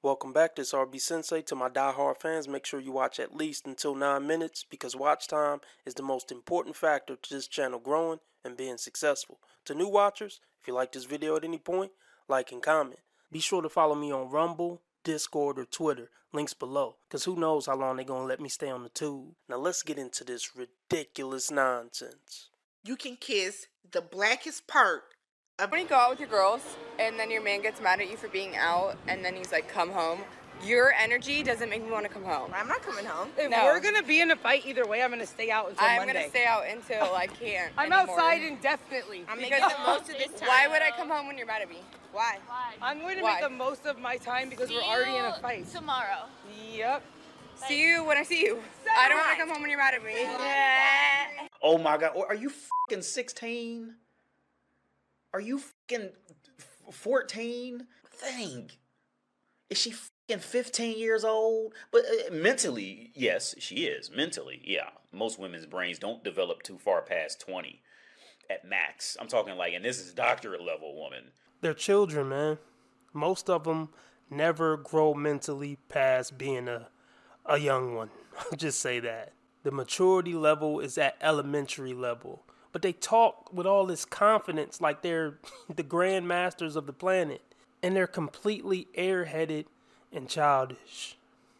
Welcome back, this RB Sensei. To my die-hard fans, make sure you watch at least until 9 minutes because watch time is the most important factor to this channel growing and being successful. To new watchers, if you like this video at any point, like and comment. Be sure to follow me on Rumble, Discord, or Twitter, links below, because who knows how long they're going to let me stay on the tube. Now let's get into this ridiculous nonsense. You can kiss the blackest part of... When you go out with your girls and then your man gets mad at you for being out and then he's like, come home, your energy doesn't make me want to come home. I'm not coming home. If we're going to be in a fight either way, I'm going to stay out until Monday. I'm going to stay out until I can't I'm anymore. outside indefinitely. I'm making the most of this time. Why would I come home when you're mad at me? Why? I'm going to make the most of my time because we're already in a fight. Tomorrow. Yep. See you when I see you. I don't want to come home when you're mad at me. Yeah. Oh my God, are you fucking 16? Are you fucking 14? Think. Is she fucking 15 years old? But mentally, yes, she is. Mentally, yeah. Most women's brains don't develop too far past 20 at max. I'm talking like, and this is doctorate level woman. They're children, man. Most of them never grow mentally past being a young one. I'll just say that. The maturity level is at elementary level. But they talk with all this confidence like they're the grandmasters of the planet. And they're completely airheaded and childish.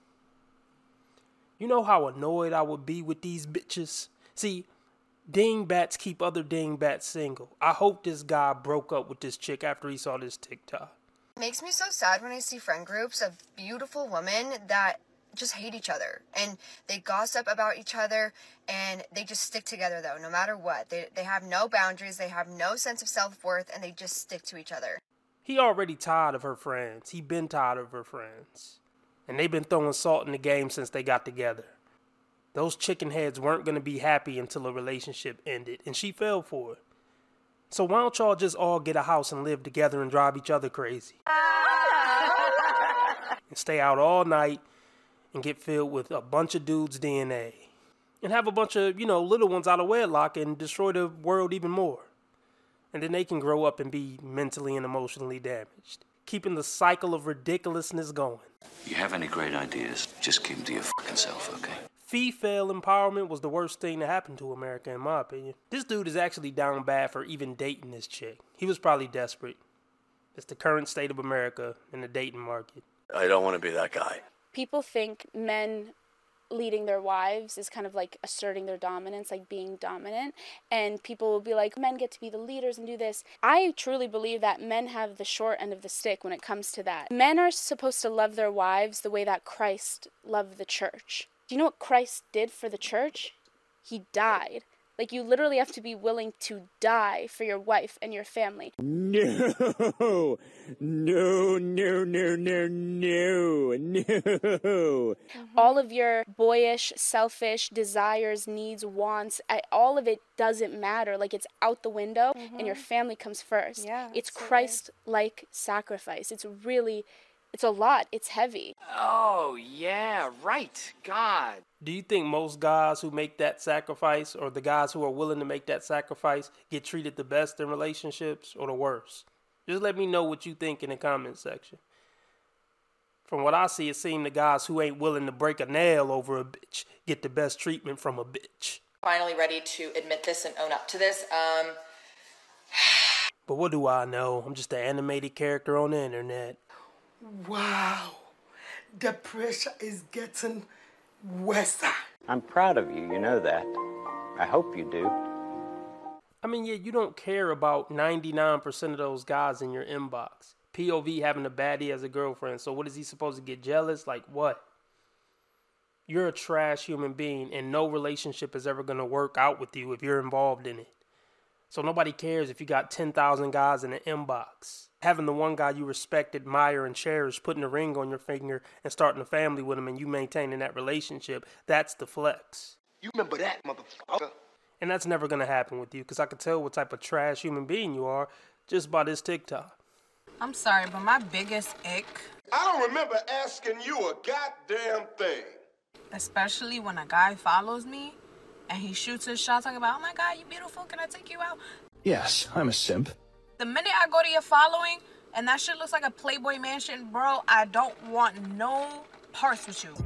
You know how annoyed I would be with these bitches? See, dingbats keep other dingbats single. I hope this guy broke up with this chick after he saw this TikTok. It makes me so sad when I see friend groups of beautiful women that just hate each other and they gossip about each other and they just stick together though, no matter what. They have no boundaries, they have no sense of self-worth, and they just stick to each other. He already tired of her friends. He been tired of her friends. And they've been throwing salt in the game since they got together. Those chicken heads weren't going to be happy until a relationship ended, and she fell for it. So why don't y'all just all get a house and live together and drive each other crazy? And stay out all night and get filled with a bunch of dudes' DNA. And have a bunch of, little ones out of wedlock and destroy the world even more. And then they can grow up and be mentally and emotionally damaged. Keeping the cycle of ridiculousness going. You have any great ideas, just keep them to your fucking self, okay? Female empowerment was the worst thing to happen to America, in my opinion. This dude is actually down bad for even dating this chick. He was probably desperate. It's the current state of America in the dating market. I don't want to be that guy. People think men leading their wives is kind of like asserting their dominance, like being dominant, and people will be like, men get to be the leaders and do this. I truly believe that men have the short end of the stick when it comes to that. Men are supposed to love their wives the way that Christ loved the church. Do you know what Christ did for the church? He died. Like, you literally have to be willing to die for your wife and your family. No. All of your boyish, selfish desires, needs, wants, all of it doesn't matter. Like, it's out the window and your family comes first. Yeah, it's Christ-like sacrifice. It's a lot. It's heavy. Oh, yeah, right. God. Do you think most guys who make that sacrifice, or the guys who are willing to make that sacrifice, get treated the best in relationships or the worst? Just let me know what you think in the comment section. From what I see, it seems the guys who ain't willing to break a nail over a bitch get the best treatment from a bitch. Finally ready to admit this and own up to this. But what do I know? I'm just an animated character on the internet. Wow. The pressure is getting worse. I'm proud of you, you know that. I hope you do. I mean, yeah, you don't care about 99% of those guys in your inbox. POV having a baddie as a girlfriend, so what is he supposed to get jealous? Like what? You're a trash human being, and no relationship is ever going to work out with you if you're involved in it. So nobody cares if you got 10,000 guys in the inbox. Having the one guy you respect, admire, and cherish putting a ring on your finger and starting a family with him and you maintaining that relationship, that's the flex. You remember that, motherfucker. And that's never going to happen with you because I can tell what type of trash human being you are just by this TikTok. I'm sorry, but my biggest ick, I don't remember asking you a goddamn thing. especially when a guy follows me and he shoots his shot talking about, oh my God, you beautiful, can I take you out? Yes, I'm a simp. The minute I go to your following, and that shit looks like a Playboy mansion, bro, I don't want no parts with you.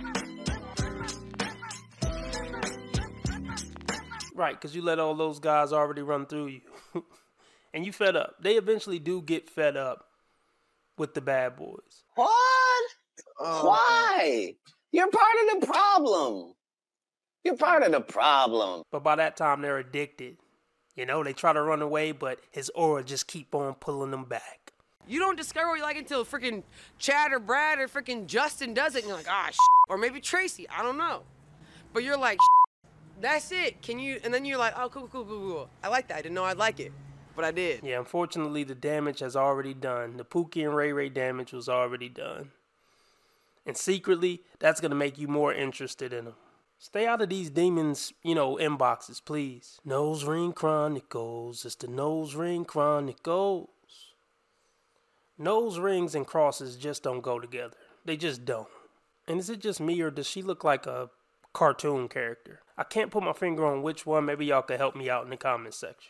Right, because you let all those guys already run through you. And you fed up. They eventually do get fed up with the bad boys. What? Why? You're part of the problem. You're part of the problem. But by that time, they're addicted. You know, they try to run away, but his aura just keep on pulling them back. You don't discover what you like until freaking Chad or Brad or freaking Justin does it, and you're like, or maybe Tracy, I don't know. But you're like, that's it. Can you? And then you're like, oh, cool. I like that. I didn't know I'd like it, but I did. Yeah, unfortunately, the damage has already done. The Pookie and Ray Ray damage was already done. And secretly, that's going to make you more interested in them. Stay out of these demons, inboxes, please. Nose Ring Chronicles. It's the Nose Ring Chronicles. Nose rings and crosses just don't go together. They just don't. And is it just me, or does she look like a cartoon character? I can't put my finger on which one. Maybe y'all could help me out in the comments section.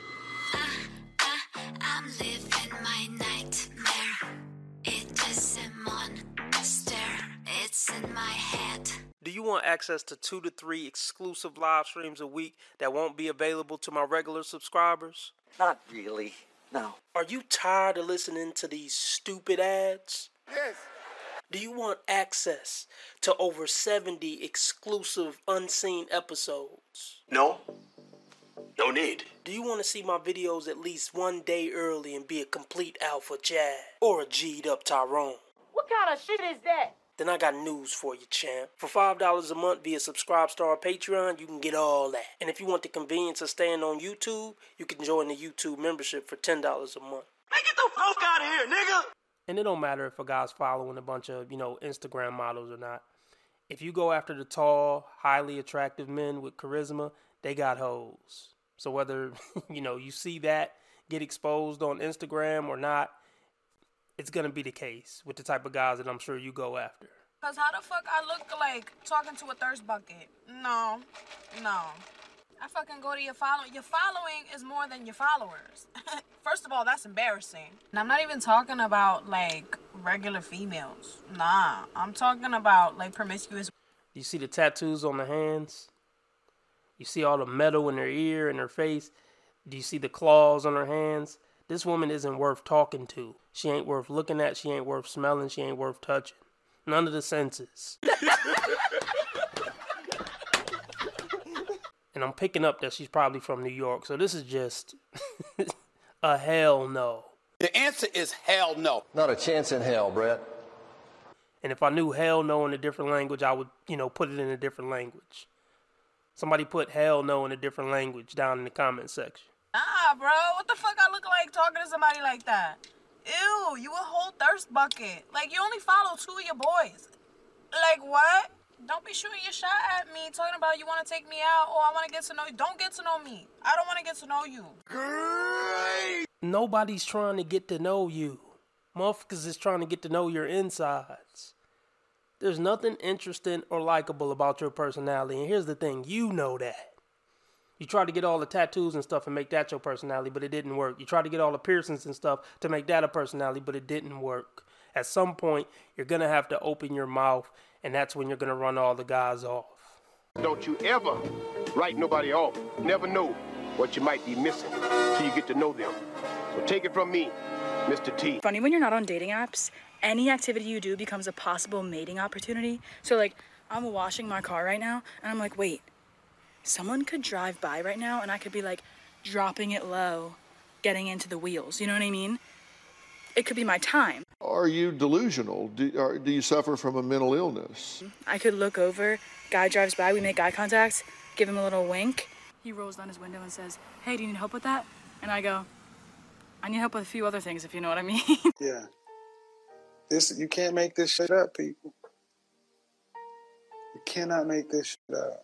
I'm living my nightmare. It is a monster. It's in my head. Do you want access to 2 to 3 exclusive live streams a week that won't be available to my regular subscribers? Not really, no. Are you tired of listening to these stupid ads? Yes. Do you want access to over 70 exclusive unseen episodes? No. No need. Do you want to see my videos at least one day early and be a complete alpha Chad? Or a G'd up Tyrone? What kind of shit is that? Then I got news for you, champ. For $5 a month via Subscribestar or Patreon, you can get all that. And if you want the convenience of staying on YouTube, you can join the YouTube membership for $10 a month. Man, get the fuck out of here, nigga! And it don't matter if a guy's following a bunch of, Instagram models or not. If you go after the tall, highly attractive men with charisma, they got hoes. So whether, you see that get exposed on Instagram or not, it's going to be the case with the type of guys that I'm sure you go after. Because how the fuck I look like talking to a thirst bucket? No. I fucking go to your following. Your following is more than your followers. First of all, that's embarrassing. And I'm not even talking about, regular females. Nah, I'm talking about, promiscuous. You see the tattoos on the hands? You see all the metal in her ear and her face? Do you see the claws on her hands? This woman isn't worth talking to. She ain't worth looking at. She ain't worth smelling. She ain't worth touching. None of the senses. And I'm picking up that she's probably from New York. So this is just a hell no. The answer is hell no. Not a chance in hell, Brett. And if I knew hell no in a different language, I would, put it in a different language. Somebody put hell no in a different language down in the comment section. Nah, bro. What the fuck I look like talking to somebody like that? Ew, you a whole thirst bucket. You only follow 2 of your boys. What? Don't be shooting your shot at me talking about you want to take me out or I want to get to know you. Don't get to know me. I don't want to get to know you. Great. Nobody's trying to get to know you. Motherfuckers is trying to get to know your insides. There's nothing interesting or likable about your personality. And here's the thing. You know that. You tried to get all the tattoos and stuff and make that your personality, but it didn't work. You tried to get all the piercings and stuff to make that a personality, but it didn't work. At some point, you're going to have to open your mouth, and that's when you're going to run all the guys off. Don't you ever write nobody off. Never know what you might be missing till you get to know them. So take it from me, Mr. T. Funny when you're not on dating apps, any activity you do becomes a possible mating opportunity. So I'm washing my car right now, and I'm like, wait, someone could drive by right now, and I could be dropping it low, getting into the wheels. You know what I mean? It could be my time. Are you delusional? Do you suffer from a mental illness? I could look over, guy drives by, we make eye contact, give him a little wink. He rolls down his window and says, hey, do you need help with that? And I go, I need help with a few other things, if you know what I mean. Yeah. You can't make this shit up, people. You cannot make this shit up.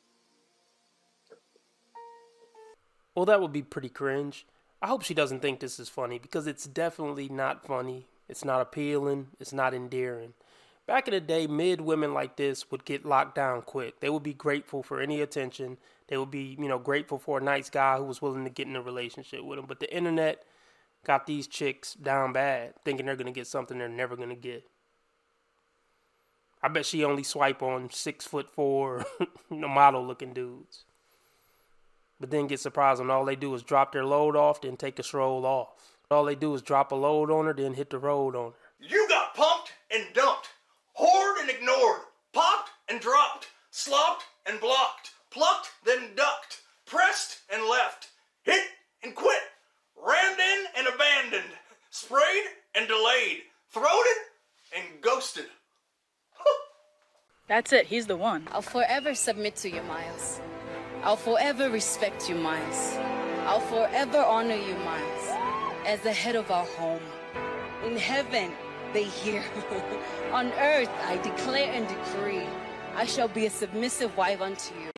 Well, that would be pretty cringe. I hope she doesn't think this is funny because it's definitely not funny. It's not appealing. It's not endearing. Back in the day, mid women like this would get locked down quick. They would be grateful for any attention. They would be, grateful for a nice guy who was willing to get in a relationship with them. But the internet, got these chicks down bad, thinking they're going to get something they're never going to get. I bet she only swipe on 6'4", model-looking dudes. But then get surprised when all they do is drop their load off, then take a stroll off. All they do is drop a load on her, then hit the road on her. You got pumped and dumped, whored and ignored, popped and dropped, slopped and blocked, plucked then ducked, pressed and left, hit and quit, rammed in and abandoned, sprayed and delayed, throated and ghosted. That's it. He's the one. I'll forever submit to you, Miles. I'll forever respect you, Miles. I'll forever honor you, Miles, as the head of our home. In heaven, they hear. On earth, I declare and decree, I shall be a submissive wife unto you.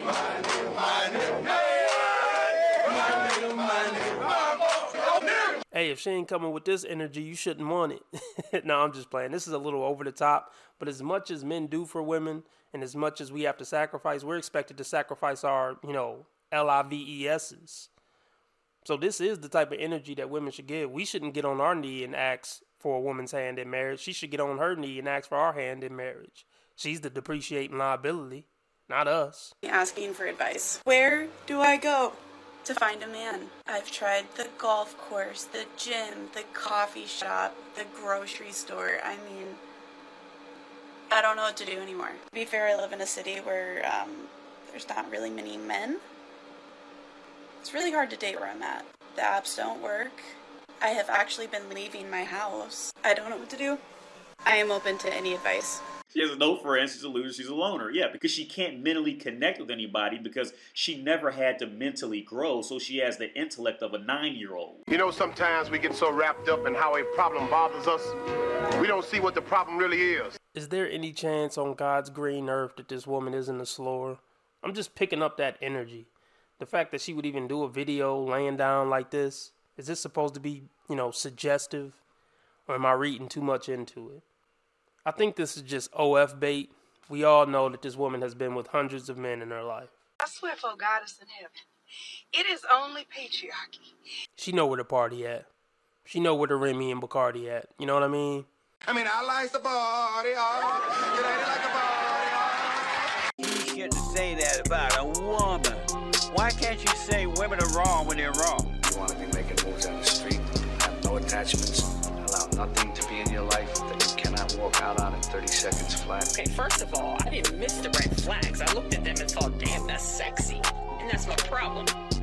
Hey, if she ain't coming with this energy, you shouldn't want it. No, I'm just playing. This is a little over the top, but as much as men do for women and as much as we have to sacrifice, we're expected to sacrifice our, LIVESs. So this is the type of energy that women should give. We shouldn't get on our knee and ask for a woman's hand in marriage. She should get on her knee and ask for our hand in marriage. She's the depreciating liability, not us. Asking for advice. Where do I go to find a man? I've tried the golf course, the gym, the coffee shop, the grocery store. I mean, I don't know what to do anymore. To be fair, I live in a city where there's not really many men. It's really hard to date where I'm at. The apps don't work. I have actually been leaving my house. I don't know what to do. I am open to any advice. She has no friends. She's a loser. She's a loner. Yeah, because she can't mentally connect with anybody because she never had to mentally grow, so she has the intellect of a 9-year-old. You know, sometimes we get so wrapped up in how a problem bothers us, we don't see what the problem really is. Is there any chance on God's green earth that this woman isn't a slower? I'm just picking up that energy. The fact that she would even do a video laying down like this, is this supposed to be, suggestive? Or am I reading too much into it? I think this is just OF bait. We all know that this woman has been with hundreds of men in her life. I swear for God is in heaven. It is only patriarchy. She know where the party at. She know where the Remy and Bacardi at. You know what I mean? I like the party, you lady like the party. You shouldn't say that about a woman. Why can't you say women are wrong when they're wrong? You want to be making moves on the street, have no attachments, allow nothing to be in your life that you cannot walk out on in 30 seconds flat. Okay, first of all, I didn't miss the red flags. I looked at them and thought, damn, that's sexy. And that's my problem.